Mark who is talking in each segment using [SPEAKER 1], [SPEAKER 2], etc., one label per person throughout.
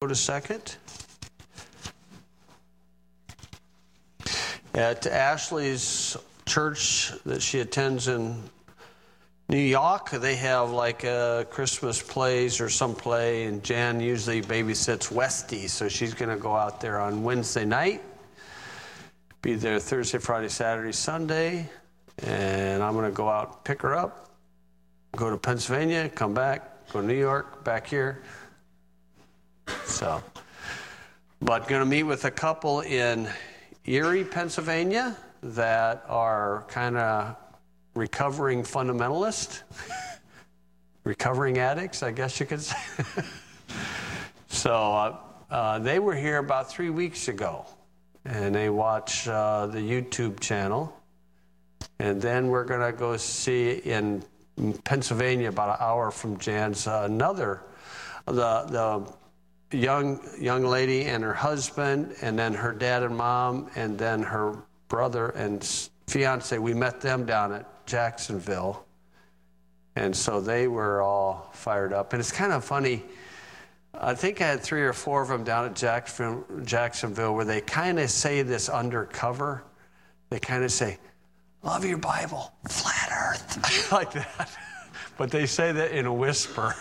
[SPEAKER 1] Go to second. At Ashley's church that she attends in New York, they have like a Christmas plays or some play, and Jan usually babysits Westy, so she's going to go out there on Wednesday night, be there Thursday, Friday, Saturday, Sunday, and I'm going to go out and pick her up, go to Pennsylvania, come back, go to New York, back here. So, but going to meet with a couple in Erie, Pennsylvania that are kind of recovering fundamentalists, recovering addicts, I guess you could say. So they were here about 3 weeks ago, and they watch the YouTube channel. And then we're going to go see in Pennsylvania, about an hour from Jan's, the young lady and her husband, and then her dad and mom, and then her brother and fiance. We met them down at Jacksonville, and so they were all fired up. And it's kind of funny. I think I had 3 or 4 of them down at Jacksonville where they kind of say this undercover. They kind of say, "Love your Bible, flat earth," like that. But they say that in a whisper.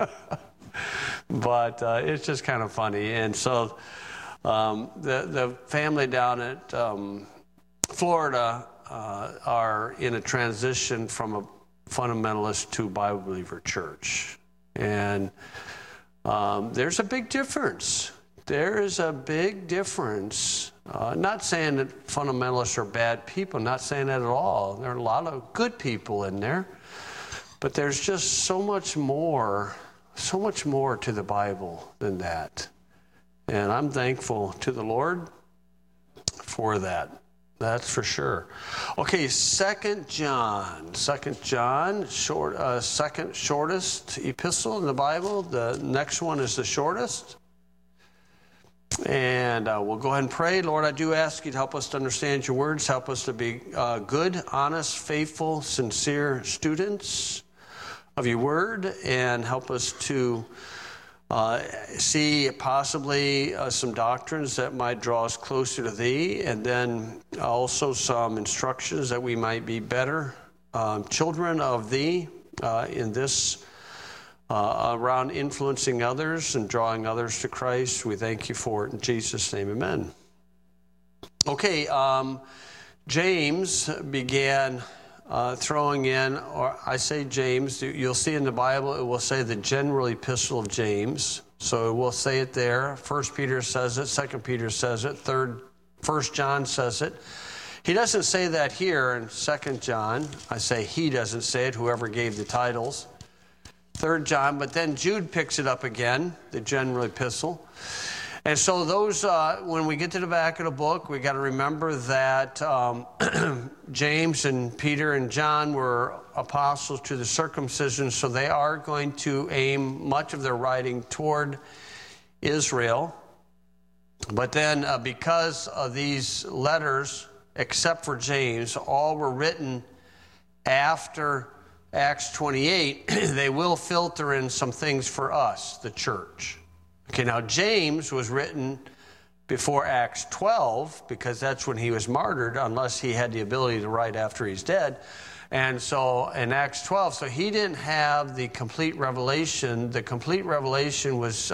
[SPEAKER 1] But it's just kind of funny. And so the family down at Florida are in a transition from a fundamentalist to Bible believer church. And there's a big difference. There is a big difference. Not saying that fundamentalists are bad people, not saying that at all. There are a lot of good people in there. But there's just so much more to the Bible than that. And I'm thankful to the Lord for that. That's for sure. Okay, 2 John, second shortest epistle in the Bible. The next one is the shortest. And we'll go ahead and pray. Lord, I do ask you to help us to understand your words. Help us to be good, honest, faithful, sincere students of your word, and help us to see possibly some doctrines that might draw us closer to thee, and then also some instructions that we might be better children of thee in this around influencing others and drawing others to Christ. We thank you for it in Jesus' name, amen. Okay, James began throwing in, or I say James, you'll see in the Bible it will say the general epistle of James. So we'll say it there. 1 Peter says it, 2 Peter says it, 1 John says it. He doesn't say that here in 2 John. I say he doesn't say it, whoever gave the titles. 3 John, but then Jude picks it up again, the general epistle. And so those, when we get to the back of the book, we got to remember that James and Peter and John were apostles to the circumcision, so they are going to aim much of their writing toward Israel. But then because of these letters, except for James, all were written after Acts 28, they will filter in some things for us, the church. Okay, now James was written before Acts 12 because that's when he was martyred, unless he had the ability to write after he's dead. And so in Acts 12, so he didn't have the complete revelation. The complete revelation was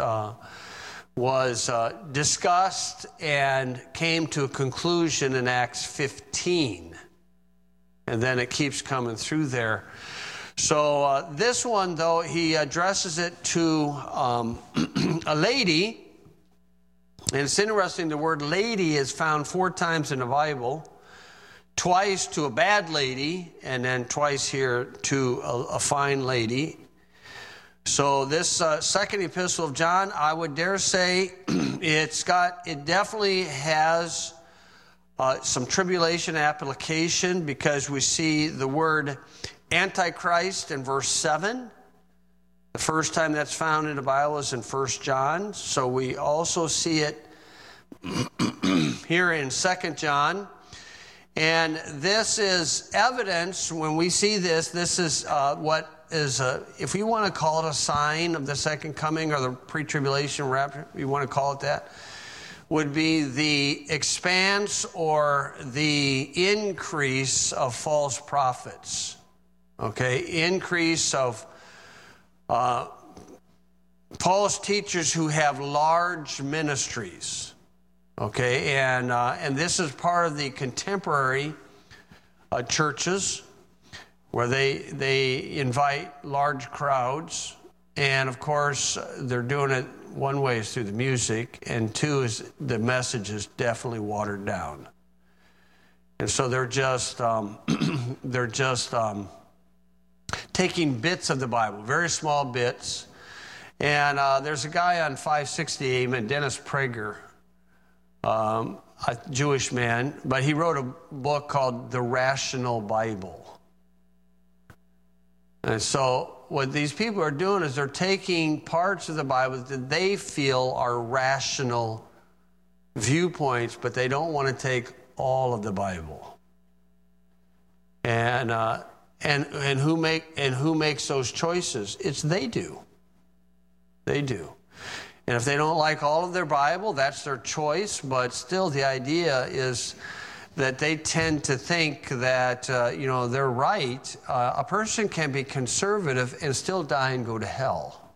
[SPEAKER 1] discussed and came to a conclusion in Acts 15. And then it keeps coming through there. So this one, though, he addresses it to a lady. And it's interesting, the word lady is found 4 times in the Bible. Twice to a bad lady, and then twice here to a fine lady. So this second epistle of John, I would dare say it definitely has some tribulation application, because we see the word Antichrist in verse 7. The first time that's found in the Bible is in 1 John. So we also see it here in 2 John. And this is evidence, when we see this, this is what if we want to call it a sign of the second coming or the pre-tribulation rapture, we want to call it that, would be the expanse or the increase of false prophets. Okay, increase of false teachers who have large ministries. Okay, and this is part of the contemporary churches where they invite large crowds, and of course they're doing it one way is through the music, and two is the message is definitely watered down, and so they're just taking bits of the Bible, very small bits. And there's a guy on 560 AM, Dennis Prager, a Jewish man, but he wrote a book called The Rational Bible. And so what these people are doing is they're taking parts of the Bible that they feel are rational viewpoints, but they don't want to take all of the Bible. And who makes those choices? It's they do. They do. And if they don't like all of their Bible, that's their choice. But still, the idea is that they tend to think that, they're right. A person can be conservative and still die and go to hell.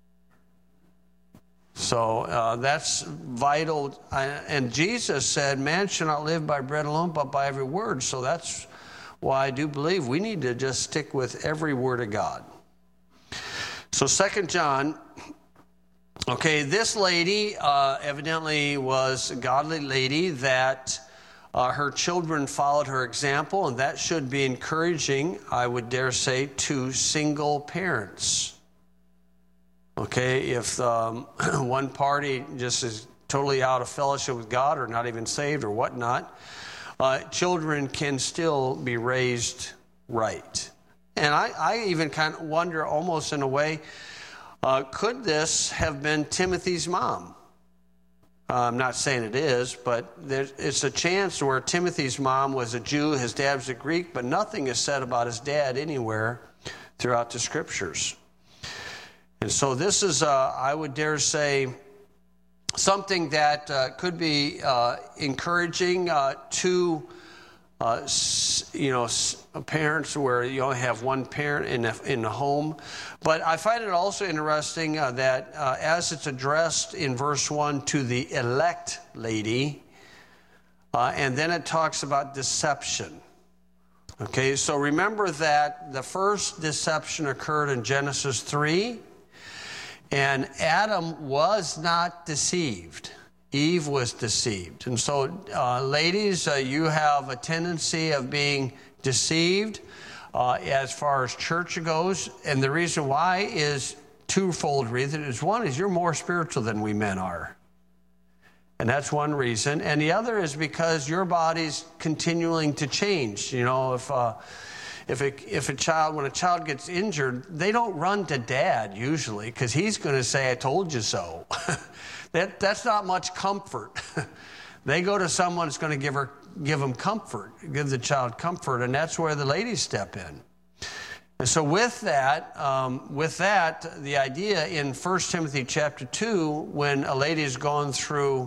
[SPEAKER 1] So that's vital. And Jesus said, man shall not live by bread alone, but by every word. So that's why I do believe we need to just stick with every word of God. So 2 John... Okay, this lady evidently was a godly lady that her children followed her example, and that should be encouraging, I would dare say, to single parents. Okay, if one party just is totally out of fellowship with God or not even saved or whatnot, children can still be raised right. And I even kind of wonder, almost in a way, could this have been Timothy's mom? I'm not saying it is, but it's a chance where Timothy's mom was a Jew, his dad was a Greek, but nothing is said about his dad anywhere throughout the Scriptures. And so this is, I would dare say, something that could be encouraging to parents where you only have one parent in the home. But I find it also interesting that as it's addressed in verse 1 to the elect lady, and then it talks about deception. Okay, so remember that the first deception occurred in Genesis 3, and Adam was not deceived. Eve was deceived. And so, ladies, you have a tendency of being deceived as far as church goes. And the reason why is twofold reason. One is you're more spiritual than we men are. And that's one reason. And the other is because your body's continuing to change. You know, if a child, when a child gets injured, they don't run to dad usually because he's going to say, I told you so. That's not much comfort. They go to someone that's going to give them comfort, give the child comfort, and that's where the ladies step in. And so with that, the idea in 1 Timothy chapter 2, when a lady is going through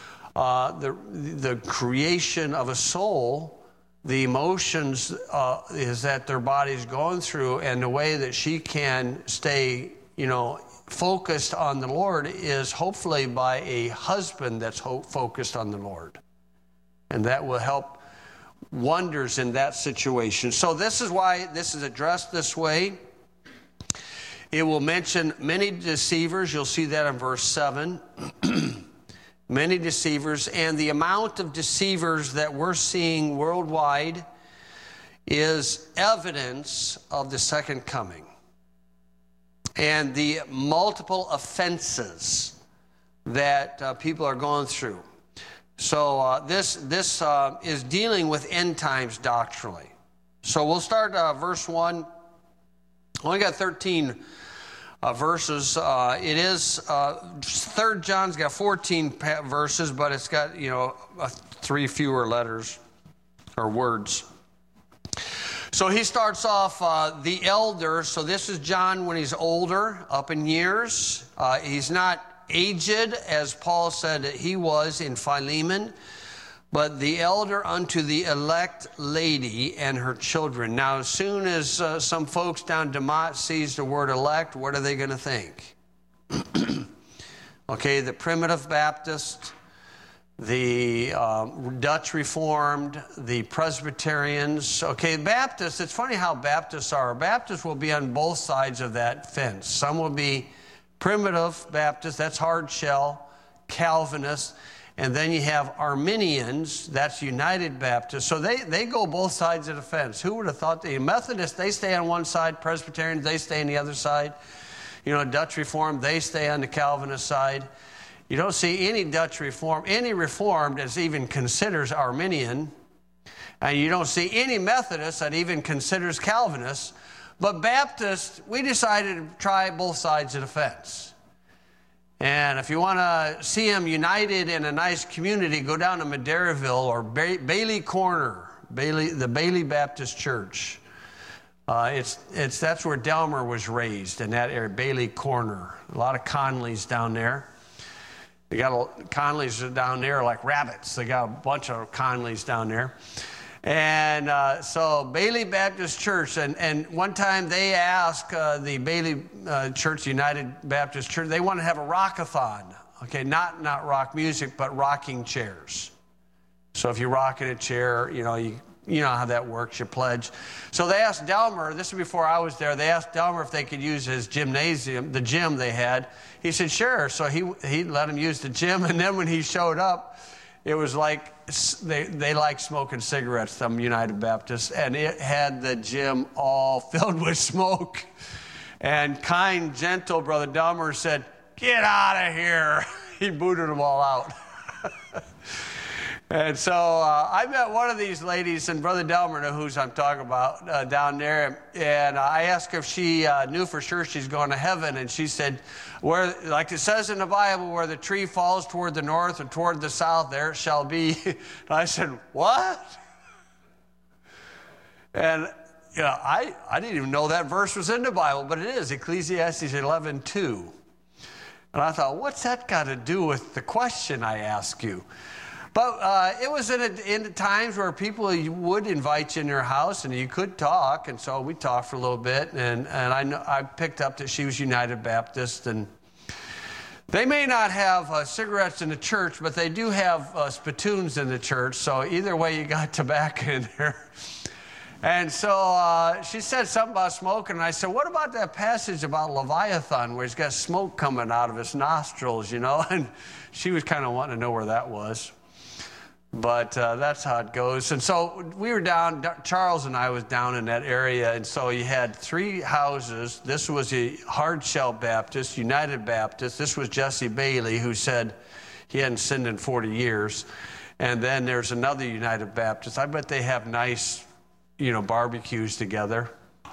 [SPEAKER 1] the creation of a soul, the emotions is that their body's going through, and the way that she can stay, focused on the Lord is hopefully by a husband that's focused on the Lord. And that will help wonders in that situation. So this is why this is addressed this way. It will mention many deceivers. You'll see that in verse 7. Many deceivers. And the amount of deceivers that we're seeing worldwide is evidence of the second coming. And the multiple offenses that people are going through. So this is dealing with end times doctrinally. So we'll start verse 1. Only got 13 verses. It is 3 John's got 14 verses, but it's got 3 fewer letters or words. So he starts off the elder. So this is John when he's older, up in years. He's not aged, as Paul said that he was in Philemon, but the elder unto the elect lady and her children. Now, as soon as some folks down DeMott sees the word elect, what are they going to think? Okay, the Primitive Baptist, the Dutch Reformed, the Presbyterians. Okay, Baptists, it's funny how Baptists are. Baptists will be on both sides of that fence. Some will be Primitive Baptists, that's hard shell, Calvinists, and then you have Arminians, that's United Baptists. So they go both sides of the fence. Who would have thought the Methodists, they stay on one side, Presbyterians, they stay on the other side. You know, Dutch Reformed, they stay on the Calvinist side. You don't see any Dutch Reformed, any Reformed that even considers Arminian, and you don't see any Methodist that even considers Calvinist. But Baptists, we decided to try both sides of the fence. And if you want to see them united in a nice community, go down to Madeiraville or Bailey Corner, the Bailey Baptist Church. That's where Delmer was raised, in that area, Bailey Corner. A lot of Conleys down there. They got Conleys down there like rabbits. They got a bunch of Conleys down there. And so Bailey Baptist Church, and one time they asked the Bailey Church, United Baptist Church, they want to have a rock-a-thon. Okay, not rock music, but rocking chairs. So if you rock in a chair, you know how that works, you pledge. So they asked Delmer, this was before I was there, they asked Delmer if they could use his gymnasium, the gym they had. He said, sure. So he let him use the gym, and then when he showed up, it was like they like smoking cigarettes, some United Baptists, and it had the gym all filled with smoke. And kind, gentle Brother Delmer said, get out of here. He booted them all out. And so I met one of these ladies, and Brother Delmer knew who I'm talking about down there. And I asked her if she knew for sure she's going to heaven. And she said, "Where, like it says in the Bible, where the tree falls toward the north or toward the south, there it shall be." And I said, "What?" And I didn't even know that verse was in the Bible, but it is, Ecclesiastes 11:2. And I thought, what's that got to do with the question I ask you? But it was in the times where people would invite you in their house and you could talk, and so we talked for a little bit, and I picked up that she was United Baptist, and they may not have cigarettes in the church, but they do have spittoons in the church, so either way you got tobacco in there. And so she said something about smoking, and I said, what about that passage about Leviathan where he's got smoke coming out of his nostrils, And she was kind of wanting to know where that was. But that's how it goes. And so we were down, Charles and I was down in that area, and so you had 3 houses. This was a Hard Shell Baptist, United Baptist. This was Jesse Bailey, who said he hadn't sinned in 40 years. And then there's another United Baptist. I bet they have nice, barbecues together.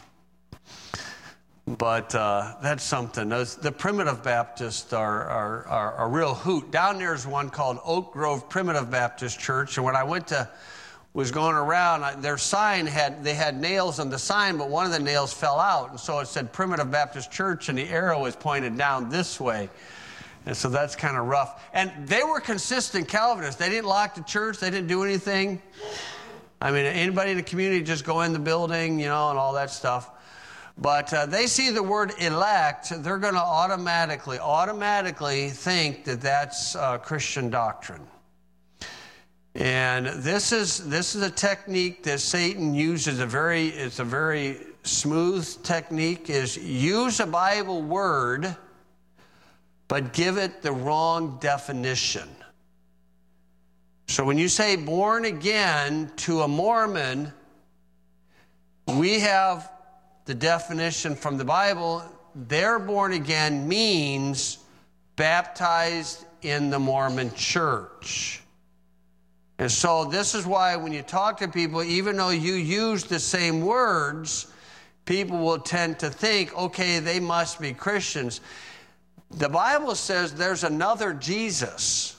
[SPEAKER 1] But that's something. The Primitive Baptists are a real hoot. Down there's one called Oak Grove Primitive Baptist Church, and when I was going around, their sign they had nails on the sign, but one of the nails fell out, and so it said Primitive Baptist Church, and the arrow was pointed down this way. And so that's kind of rough. And they were consistent Calvinists. They didn't lock the church. They didn't do anything. I mean, anybody in the community just go in the building, and all that stuff. But they see the word elect, they're going to automatically think that that's Christian doctrine. And this is a technique that Satan uses. It's a very smooth technique. Is use a Bible word, but give it the wrong definition. So when you say born again to a Mormon, we have the definition from the Bible. They're born again means baptized in the Mormon church. And so this is why when you talk to people, even though you use the same words, people will tend to think, okay, they must be Christians. The Bible says there's another Jesus.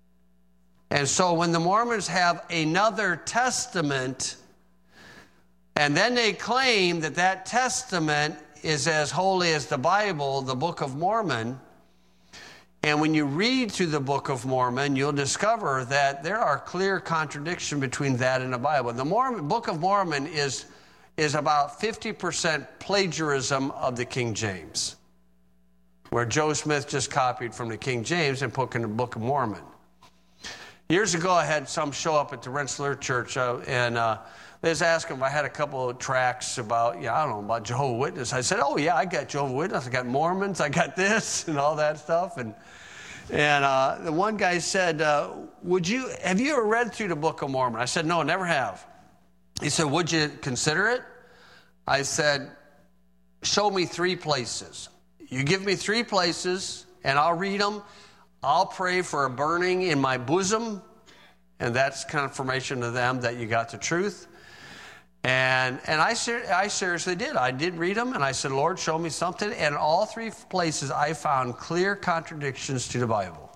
[SPEAKER 1] And so when the Mormons have another testament, And then they claim that that testament is as holy as the Bible, the Book of Mormon. And when you read through the Book of Mormon, you'll discover that there are clear contradictions between that and the Bible. The Book of Mormon is about 50% plagiarism of the King James, where Joe Smith just copied from the King James and put in the Book of Mormon. Years ago, I had some show up at the Rensselaer Church, and they was asking if I had a couple of tracts about, about Jehovah's Witnesses. I said, oh, yeah, I got Jehovah's Witnesses, I got Mormons, I got this, and all that stuff. And the one guy said, have you ever read through the Book of Mormon? I said, no, never have. He said, would you consider it? I said, show me 3 places. You give me 3 places, and I'll read them. I'll pray for a burning in my bosom, and that's confirmation to them that you got the truth. And I seriously did. I did read them, and I said, Lord, show me something. And in all 3 places, I found clear contradictions to the Bible.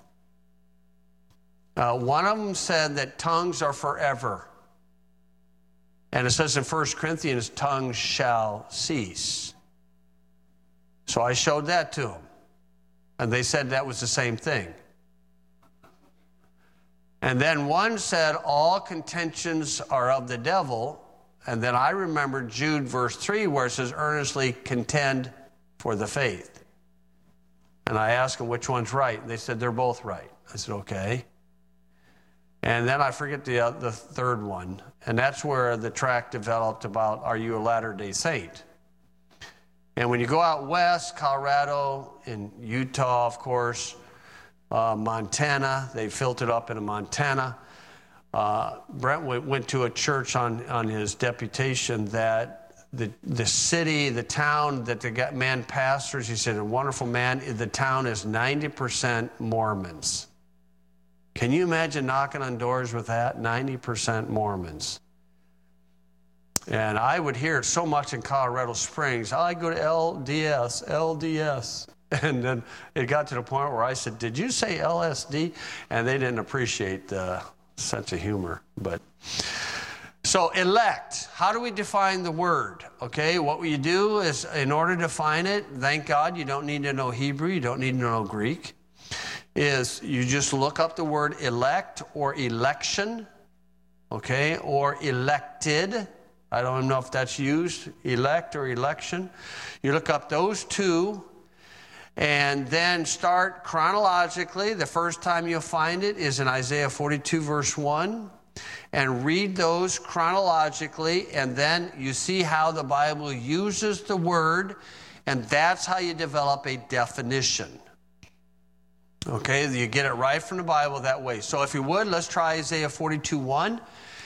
[SPEAKER 1] One of them said that tongues are forever. And it says in 1 Corinthians, tongues shall cease. So I showed that to them. And they said that was the same thing. And then one said all contentions are of the devil. And then I remembered Jude verse 3 where it says earnestly contend for the faith. And I asked them which one's right. And they said they're both right. I said, okay. And then I forget the third one. And that's where the tract developed about, are you a Latter-day Saint? And when you go out west, Colorado, in Utah, of course, Montana, they filtered up into Montana. Brent went to a church on his deputation that the city, the town that the man pastors, he said, a wonderful man, the town is 90% Mormons. Can you imagine knocking on doors with that? 90% Mormons. And I would hear it so much in Colorado Springs. I go to LDS. And then it got to the point where I said, did you say LSD? And they didn't appreciate the sense of humor. So elect, how do we define the word? Okay, what you do is, in order to define it, thank God you don't need to know Hebrew, you don't need to know Greek, is you just look up the word elect or election, okay, or elected. I don't know if that's used, elect or election. You look up those 2 and then start chronologically. The first time you'll find it is in Isaiah 42 verse 1. And read those chronologically, and then you see how the Bible uses the word, and that's how you develop a definition. Okay, you get it right from the Bible that way. So if you would, let's try Isaiah 42:1.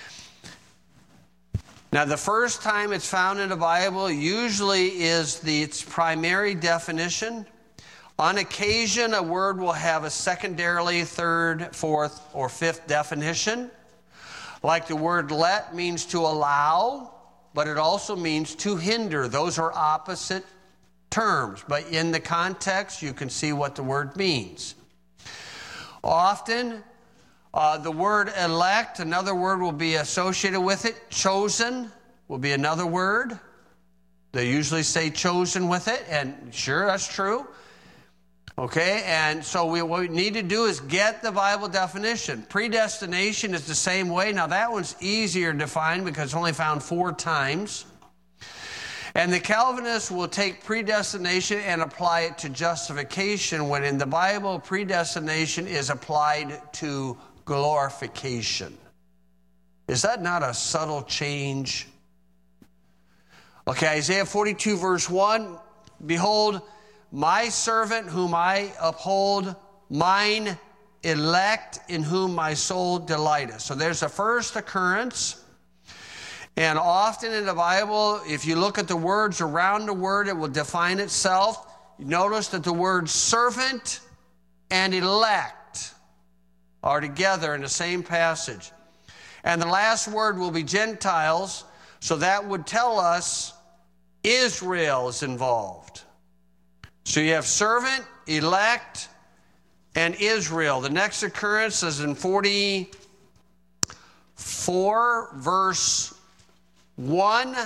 [SPEAKER 1] Now, the first time it's found in the Bible usually is its primary definition. On occasion, a word will have a secondarily, third, fourth, or fifth definition. Like the word let means to allow, but it also means to hinder. Those are opposite terms, but in the context, you can see what the word means. Often, the word elect, another word will be associated with it. Chosen will be another word. They usually say chosen with it, and sure, that's true. Okay, and so what we need to do is get the Bible definition. Predestination is the same way. Now, that one's easier to define because it's only found 4 times. And the Calvinists will take predestination and apply it to justification, when in the Bible, predestination is applied to glorification. Is that not a subtle change? Okay, Isaiah 42 verse 1, behold, my servant whom I uphold, mine elect in whom my soul delighteth. So there's the first occurrence. And often in the Bible, if you look at the words around the word, it will define itself. You notice that the words servant and elect are together in the same passage. And the last word will be Gentiles, so that would tell us Israel is involved. So you have servant, elect, and Israel. The next occurrence is in 44 verse 1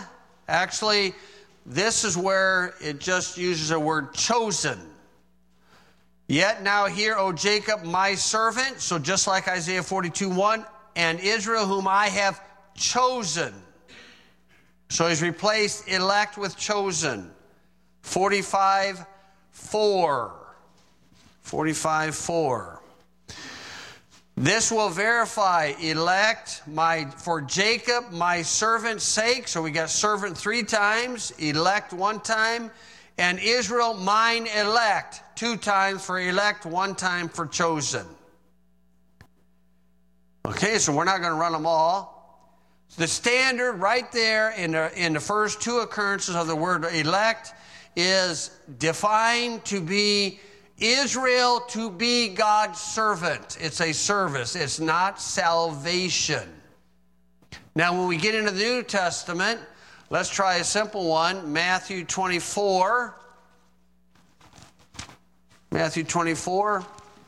[SPEAKER 1] Actually, this is where it just uses a word chosen. Yet now hear, O Jacob, my servant. So just like Isaiah 42:1, and Israel, whom I have chosen. So he's replaced elect with chosen. 45:4. 45:4. This will verify elect for Jacob, my servant's sake. So we got servant 3 times, elect 1 time, and Israel, mine elect 2 times for elect, 1 time for chosen. Okay, so we're not going to run them all. The standard right there in the first 2 occurrences of the word elect is defined to be Israel, to be God's servant. It's a service. It's not salvation. Now, when we get into the New Testament, let's try a simple one. Matthew 24. Matthew 24.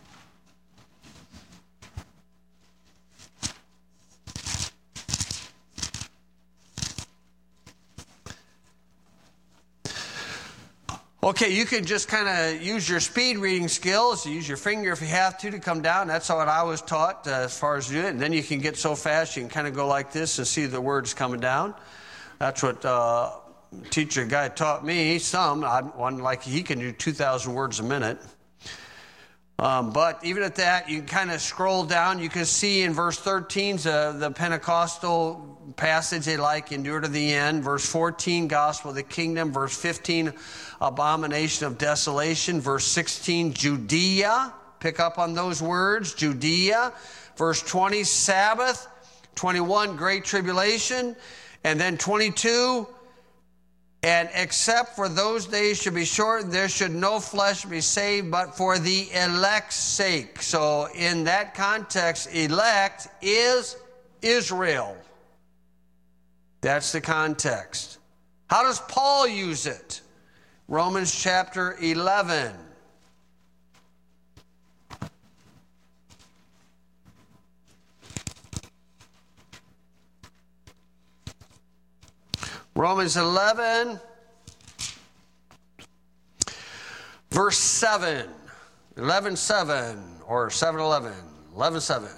[SPEAKER 1] Okay, you could just kind of use your speed reading skills, use your finger if you have to come down. That's what I was taught as far as doing it. And then you can get so fast you can kind of go like this and see the words coming down. That's what teacher guy taught me. One like he can do 2,000 words a minute. But even at that, you can kind of scroll down. You can see in verse 13 the Pentecostal passage they like, endure to the end. Verse 14, gospel of the kingdom. Verse 15, abomination of desolation. Verse 16, Judea. Pick up on those words, Judea. Verse 20, Sabbath. 21, great tribulation. And then 22, and except for those days should be shortened, there should no flesh be saved, but for the elect's sake. So in that context, elect is Israel. That's the context. How does Paul use it? Romans chapter 11. Romans 11, verse 7, 11:7, or 7:11, 11:7.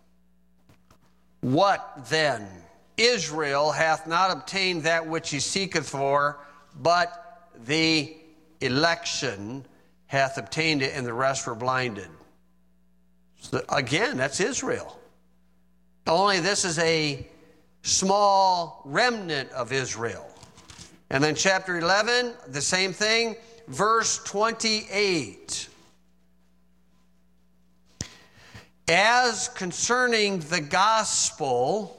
[SPEAKER 1] What then? Israel hath not obtained that which he seeketh for, but the election hath obtained it, and the rest were blinded. So again, that's Israel. Only this is a small remnant of Israel. And then chapter 11, the same thing, verse 28. As concerning the gospel,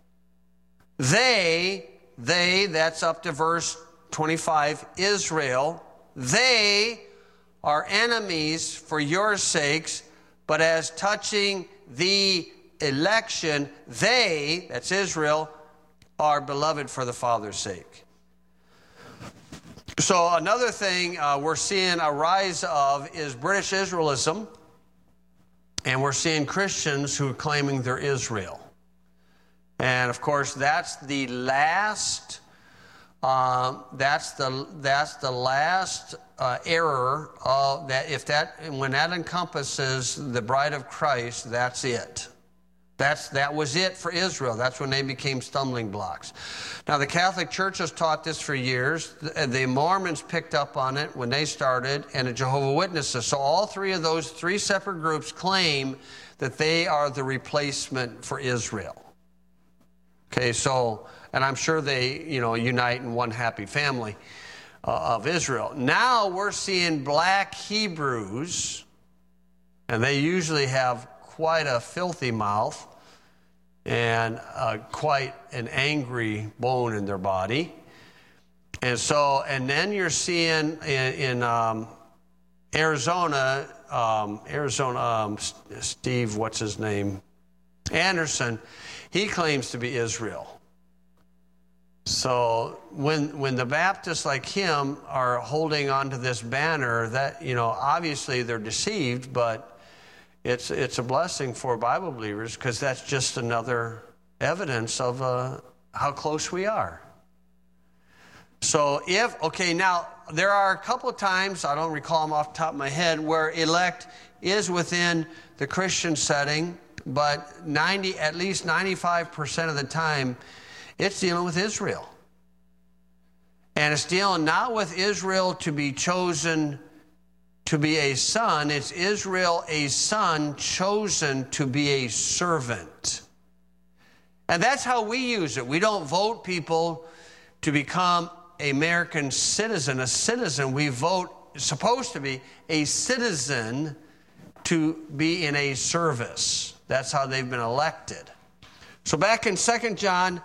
[SPEAKER 1] they, that's up to verse 25, Israel, they are enemies for your sakes, but as touching the election, they, that's Israel, are beloved for the Father's sake. So another thing we're seeing a rise of is British Israelism, and we're seeing Christians who are claiming they're Israel. And of course, that's the last error of that. When that encompasses the bride of Christ, that's it. That was it for Israel. That's when they became stumbling blocks. Now, the Catholic Church has taught this for years. The Mormons picked up on it when they started, and the Jehovah's Witnesses. So all 3 of those 3 separate groups claim that they are the replacement for Israel. Okay, so, and I'm sure they, unite in one happy family of Israel. Now we're seeing black Hebrews, and they usually have quite a filthy mouth and quite an angry bone in their body. And then you're seeing in Arizona, Steve, what's his name? Anderson, he claims to be Israel. So when the Baptists like him are holding on to this banner, that, obviously they're deceived, but it's a blessing for Bible believers, because that's just another evidence of how close we are. So now there are a couple of times, I don't recall them off the top of my head, where elect is within the Christian setting, but at least 95% of the time, it's dealing with Israel. And it's dealing not with Israel to be chosen to be a son, it's Israel, a son chosen to be a servant. And that's how we use it. We don't vote people to become an American citizen, a citizen. We vote, supposed to be a citizen to be in a service. That's how they've been elected. So back in 2 John,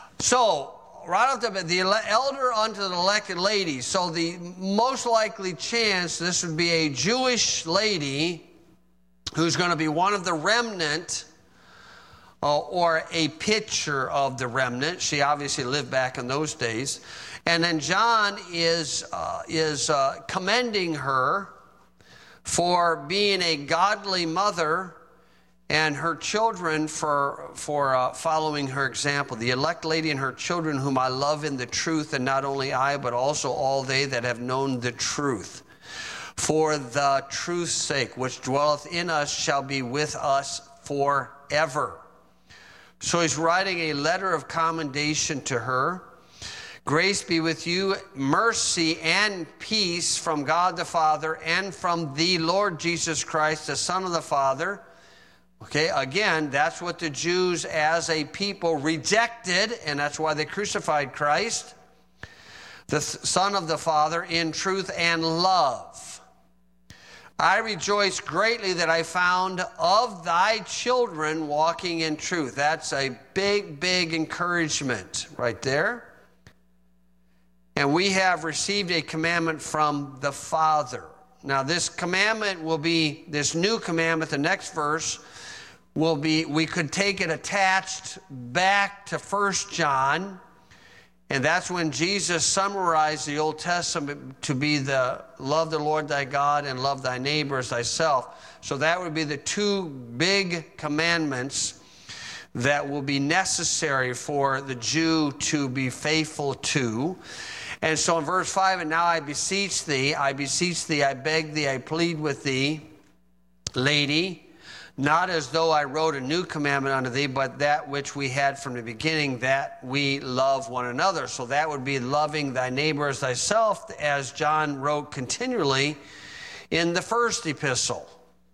[SPEAKER 1] right off the bat, the elder unto the elected lady. So the most likely chance, this would be a Jewish lady who's going to be one of the remnant, or a picture of the remnant. She obviously lived back in those days. And then John is commending her for being a godly mother, and her children for following her example. The elect lady and her children, whom I love in the truth, and not only I, but also all they that have known the truth. For the truth's sake, which dwelleth in us, shall be with us forever. So he's writing a letter of commendation to her. Grace be with you, mercy and peace from God the Father and from the Lord Jesus Christ, the Son of the Father. Okay, again, that's what the Jews as a people rejected, and that's why they crucified Christ, the Son of the Father, in truth and love. I rejoice greatly that I found of thy children walking in truth. That's a big, big encouragement right there. And we have received a commandment from the Father. Now, this commandment will be, this new commandment, the next verse, will be, we could take it attached back to 1 John, and that's when Jesus summarized the Old Testament to be the love the Lord thy God and love thy neighbor as thyself. So that would be the two big commandments that will be necessary for the Jew to be faithful to. And so in verse 5, and now I beseech thee, I beg thee, I plead with thee, lady, not as though I wrote a new commandment unto thee, but that which we had from the beginning, that we love one another. So that would be loving thy neighbor as thyself, as John wrote continually in the first epistle.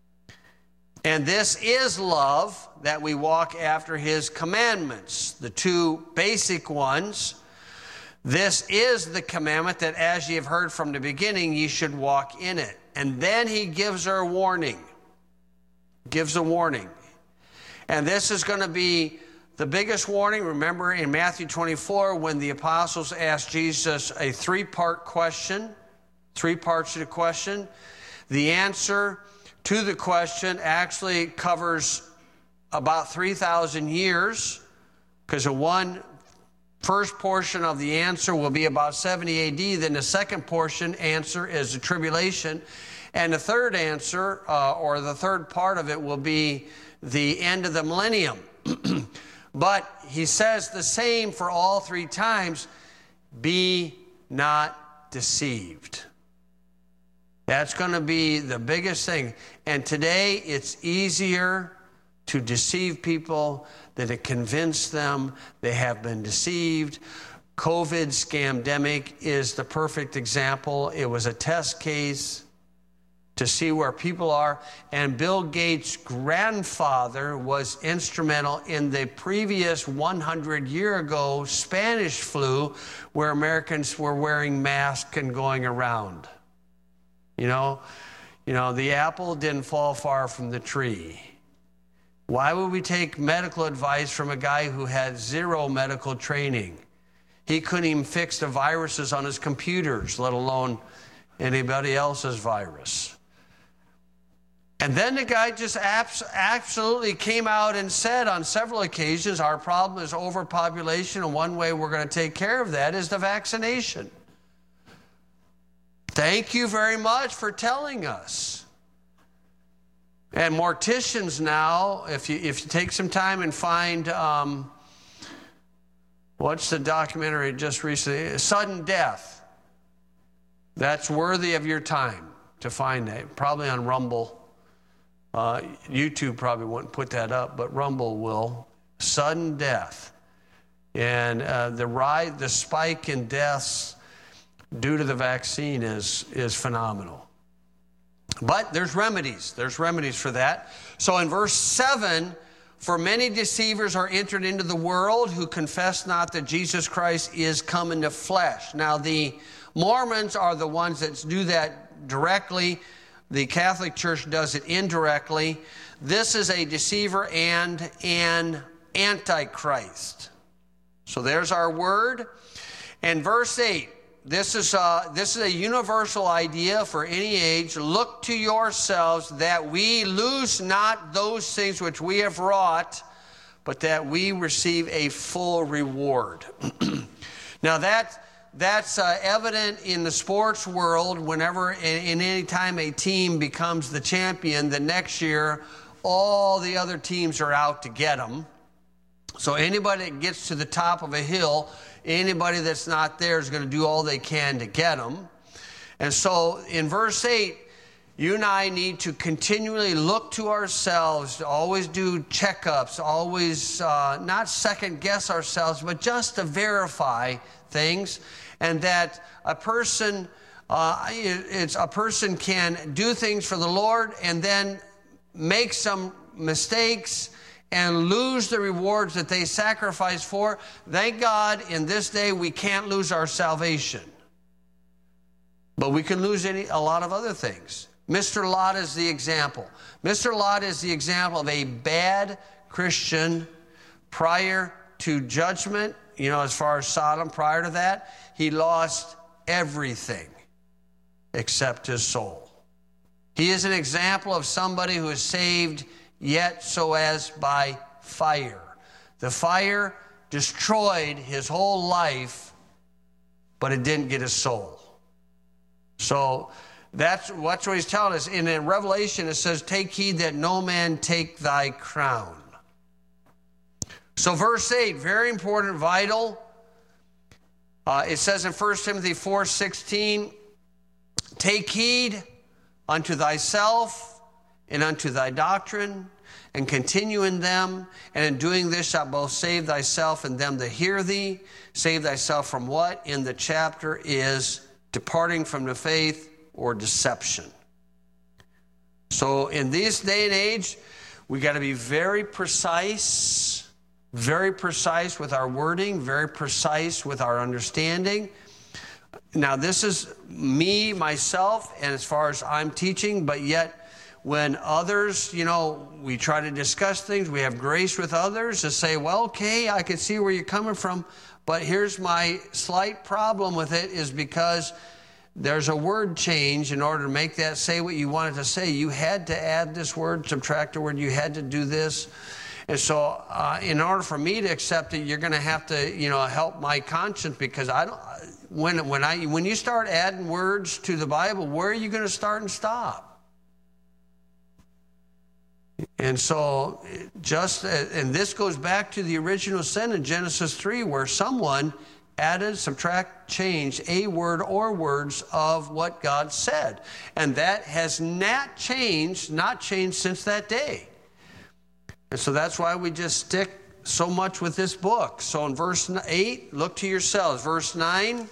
[SPEAKER 1] And this is love, that we walk after his commandments. The two basic ones. This is the commandment, that as ye have heard from the beginning, ye should walk in it. And then he gives her a warning. Gives a warning. And this is going to be the biggest warning. Remember in Matthew 24, when the apostles asked Jesus a three-part question, 3 parts to the question, the answer to the question actually covers about 3,000 years, because the first portion of the answer will be about 70 AD. Then the second answer is the tribulation. And the third answer, or the third part of it, will be the end of the millennium. But he says the same for all 3 times, be not deceived. That's going to be the biggest thing. And today it's easier to deceive people than to convince them they have been deceived. COVID scamdemic is the perfect example. It was a test case to see where people are. And Bill Gates' grandfather was instrumental in the previous 100 years ago Spanish flu, where Americans were wearing masks and going around. You know, the apple didn't fall far from the tree. Why would we take medical advice from a guy who had 0 medical training? He couldn't even fix the viruses on his computers, let alone anybody else's virus. And then the guy just absolutely came out and said on several occasions, our problem is overpopulation, and one way we're going to take care of that is the vaccination. Thank you very much for telling us. And morticians now, if you take some time and find What's the documentary just recently? Sudden Death. That's worthy of your time to find that. Probably on Rumble. YouTube probably wouldn't put that up, but Rumble will. Sudden Death. And the spike in deaths due to the vaccine is phenomenal. But there's remedies. There's remedies for that. So in verse 7, for many deceivers are entered into the world who confess not that Jesus Christ is come in the flesh. Now the Mormons are the ones that do that directly. The Catholic Church does it indirectly. This is a deceiver and an antichrist. So there's our word. And verse 8, this is a universal idea for any age. Look to yourselves that we lose not those things which we have wrought, but that we receive a full reward. Now that's evident in the sports world. Whenever, in any time a team becomes the champion, the next year all the other teams are out to get them. So anybody that gets to the top of a hill, anybody that's not there is going to do all they can to get them. And so in verse 8, you and I need to continually look to ourselves, to always do checkups, always not second guess ourselves, but just to verify things. And that a person can do things for the Lord and then make some mistakes and lose the rewards that they sacrifice for. Thank God in this day we can't lose our salvation. But we can lose a lot of other things. Mr. Lot is the example. Mr. Lot is the example of a bad Christian prior to judgment. You know, as far as Sodom, prior to that, he lost everything except his soul. He is an example of somebody who is saved yet so as by fire. The fire destroyed his whole life, but it didn't get his soul. So that's what he's telling us. In Revelation, it says, take heed that no man take thy crown. So verse 8, very important, vital. It says in 1 Timothy 4:16, take heed unto thyself and unto thy doctrine, and continue in them, and in doing this shalt both save thyself and them that hear thee. Save thyself from what? In the chapter is departing from the faith or deception. So in this day and age, we got to be very precise with our wording, very precise with our understanding. Now this is me, myself, and as far as I'm teaching, but yet when others, we try to discuss things, we have grace with others to say, well, okay, I can see where you're coming from, but here's my slight problem with it is because there's a word change. In order to make that say what you wanted to say, you had to add this word, subtract a word, you had to do this. And so in order for me to accept it, you're going to have to, help my conscience, because when you start adding words to the Bible, where are you going to start and stop? And so and this goes back to the original sin in Genesis 3, where someone added, subtract, changed a word or words of what God said. And that has not changed since that day. And so that's why we just stick so much with this book. So in verse 8, look to yourselves. Verse 9,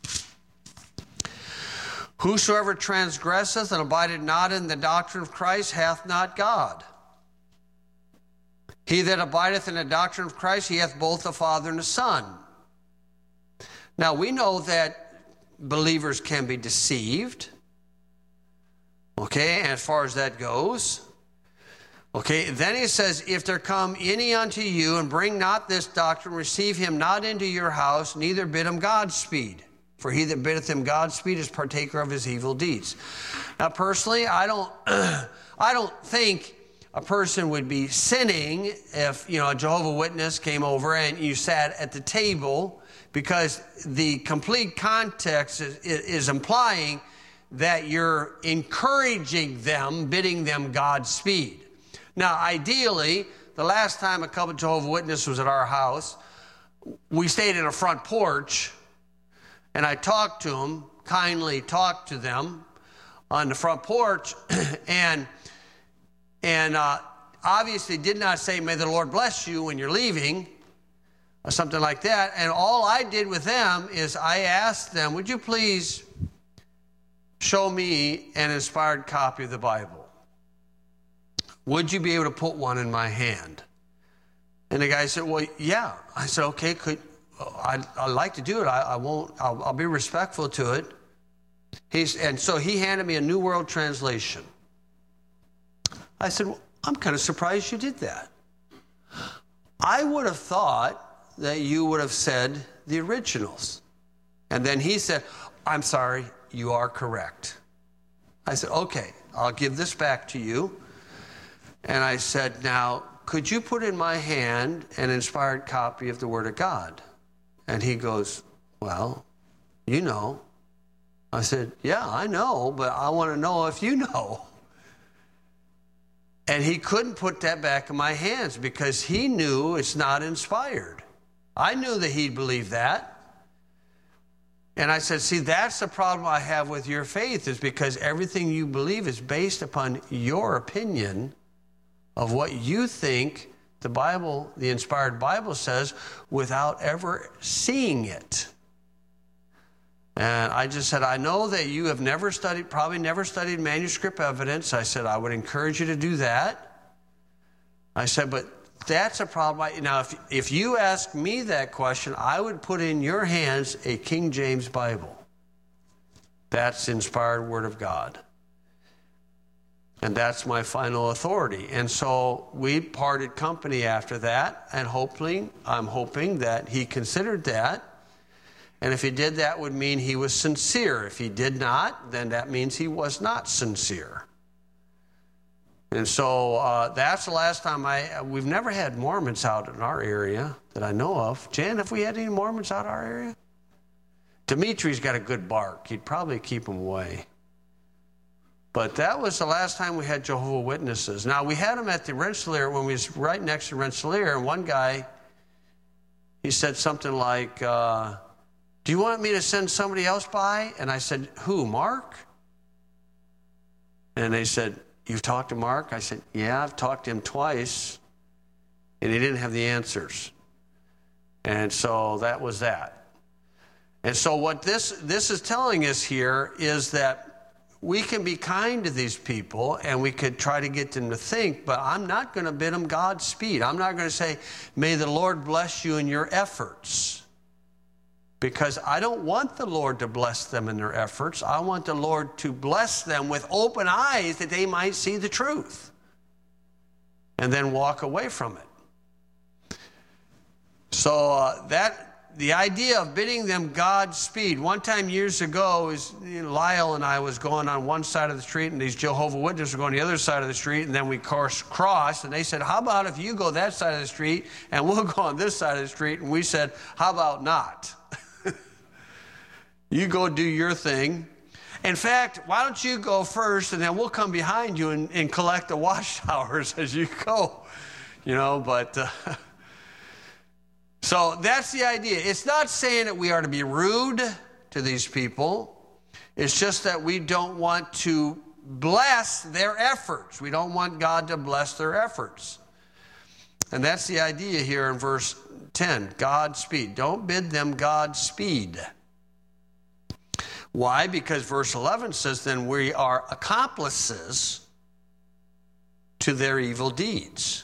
[SPEAKER 1] whosoever transgresseth and abideth not in the doctrine of Christ hath not God. He that abideth in the doctrine of Christ, he hath both the Father and the Son. Now we know that believers can be deceived. Okay, and as far as that goes. Okay, then he says, if there come any unto you and bring not this doctrine, receive him not into your house, neither bid him Godspeed. For he that biddeth him Godspeed is partaker of his evil deeds. Now personally, I don't think a person would be sinning if, a Jehovah's Witness came over and you sat at the table, because the complete context is implying that you're encouraging them, bidding them Godspeed. Now, ideally, the last time a couple of Jehovah's Witnesses was at our house, we stayed in a front porch, and I talked to them, kindly talked to them on the front porch, and obviously did not say, may the Lord bless you when you're leaving, or something like that. And all I did with them is I asked them, would you please show me an inspired copy of the Bible? Would you be able to put one in my hand? And the guy said, well, yeah. I said, okay, I'd like to do it. I'll be respectful to it. And so he handed me a New World Translation. I said, well, I'm kind of surprised you did that. I would have thought that you would have said the originals. And then he said, I'm sorry, you are correct. I said, okay, I'll give this back to you. And I said, now, could you put in my hand an inspired copy of the Word of God? And he goes, well, you know. I said, yeah, I know, but I want to know if you know. And he couldn't put that back in my hands because he knew it's not inspired. I knew that he'd believe that. And I said, see, that's the problem I have with your faith, is because everything you believe is based upon your opinion of what you think the Bible, the inspired Bible says, without ever seeing it. And I just said, I know that you have probably never studied manuscript evidence. I said, I would encourage you to do that. I said, but that's a problem. Now, if you ask me that question, I would put in your hands a King James Bible. That's the inspired Word of God. And that's my final authority. And so we parted company after that, and I'm hoping that he considered that. And if he did, that would mean he was sincere. If he did not, then that means he was not sincere. And so that's the last time we've never had Mormons out in our area that I know of. Jan, have we had any Mormons out in our area? Dimitri's got a good bark. He'd probably keep them away. But that was the last time we had Jehovah's Witnesses. Now, we had them at the Rensselaer when we was right next to Rensselaer, and one guy, he said something like, do you want me to send somebody else by? And I said, who, Mark? And they said, you've talked to Mark? I said, yeah, I've talked to him twice, and he didn't have the answers. And so that was that. And so what this is telling us here is that we can be kind to these people, and we could try to get them to think, but I'm not going to bid them Godspeed. I'm not going to say, may the Lord bless you in your efforts. Because I don't want the Lord to bless them in their efforts. I want the Lord to bless them with open eyes that they might see the truth and then walk away from it. So the idea of bidding them Godspeed. One time years ago, Lyle and I was going on one side of the street, and these Jehovah's Witnesses were going the other side of the street, and then we crossed, and they said, how about if you go that side of the street, and we'll go on this side of the street? And we said, how about not? You go do your thing. In fact, why don't you go first, and then we'll come behind you and collect the watchtowers as you go. So that's the idea. It's not saying that we are to be rude to these people. It's just that we don't want to bless their efforts. We don't want God to bless their efforts. And that's the idea here in verse 10, Godspeed. Don't bid them Godspeed. Why? Because verse 11 says, then we are accomplices to their evil deeds.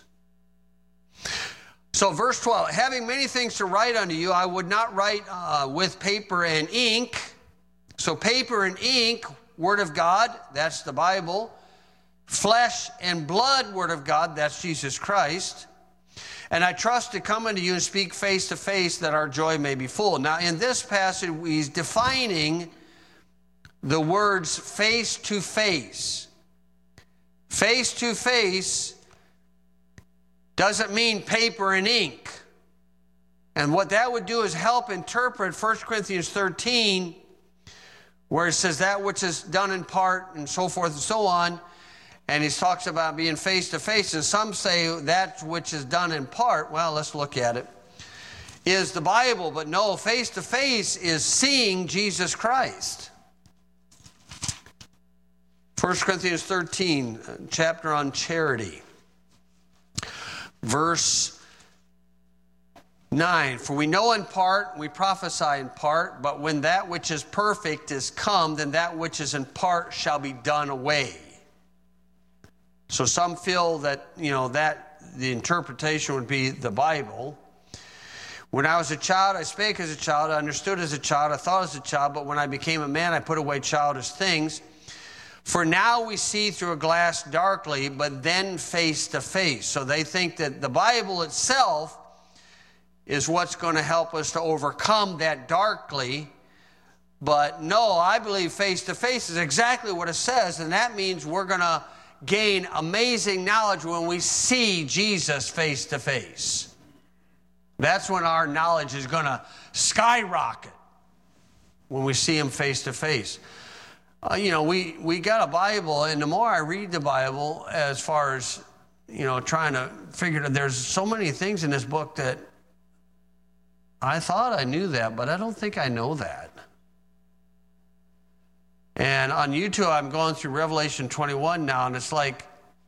[SPEAKER 1] So verse 12, having many things to write unto you, I would not write with paper and ink. So paper and ink, Word of God, that's the Bible. Flesh and blood, Word of God, that's Jesus Christ. And I trust to come unto you and speak face to face, that our joy may be full. Now in this passage, he's defining the words face to face. Face to face doesn't mean paper and ink. And what that would do is help interpret 1 Corinthians 13, where it says that which is done in part and so forth and so on. And he talks about being face to face. And some say that which is done in part. Well, let's look at it. is the Bible, but no, face-to-face is seeing Jesus Christ. 1 Corinthians 13, chapter on charity. Verse 9, for we know in part, we prophesy in part, but when that which is perfect is come, then that which is in part shall be done away. So some feel that, that the interpretation would be the Bible. When I was a child, I spake as a child, I understood as a child, I thought as a child, but when I became a man, I put away childish things. For now we see through a glass darkly, but then face to face. So they think that the Bible itself is what's going to help us to overcome that darkly. But no, I believe face to face is exactly what it says, and that means we're going to gain amazing knowledge when we see Jesus face to face. That's when our knowledge is going to skyrocket, when we see him face to face. We got a Bible, and the more I read the Bible, as far as, trying to figure it out, there's so many things in this book that I thought I knew that, but I don't think I know that. And on YouTube, I'm going through Revelation 21 now, and it's like,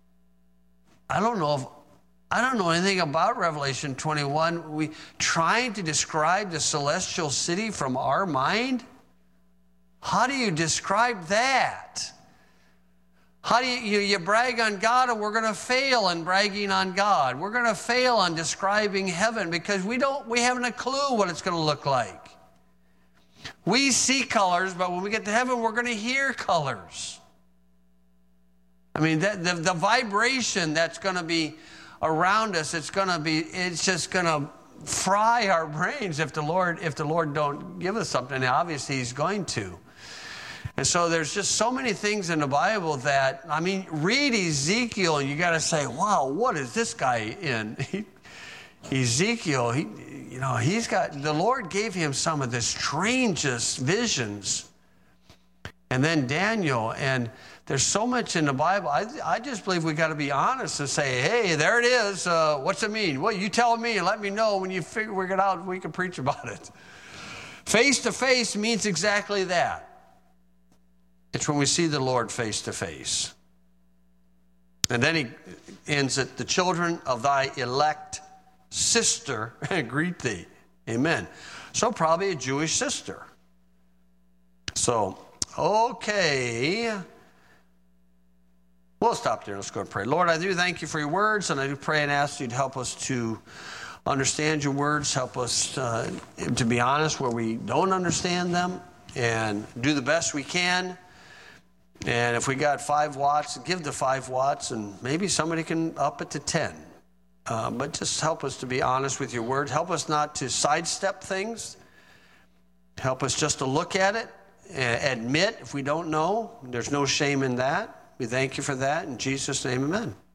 [SPEAKER 1] I don't know anything about Revelation 21. We trying to describe the celestial city from our mind? How do you describe that? How do you brag on God, and we're going to fail in bragging on God. We're going to fail on describing heaven because we haven't a clue what it's going to look like. We see colors, but when we get to heaven, we're going to hear colors. I mean, the vibration that's going to be around us, it's just going to fry our brains if the Lord don't give us something. Now, obviously, he's going to. And so there's just so many things in the Bible that, read Ezekiel and you got to say, wow, what is this guy in? Ezekiel, the Lord gave him some of the strangest visions. And then Daniel, and there's so much in the Bible. I just believe we got to be honest and say, hey, there it is. What's it mean? Well, you tell me and let me know when you figure it out, we can preach about it. Face to face means exactly that. It's when we see the Lord face to face. And then he ends it, the children of thy elect sister greet thee. Amen. So probably a Jewish sister. So, okay. We'll stop there. Let's go and pray. Lord, I do thank you for your words, and I do pray and ask you to help us to understand your words. Help us to be honest where we don't understand them and do the best we can. And if we got 5 watts, give the 5 watts, and maybe somebody can up it to 10. But just help us to be honest with your word. Help us not to sidestep things. Help us just to look at it, admit if we don't know. There's no shame in that. We thank you for that. In Jesus' name, amen.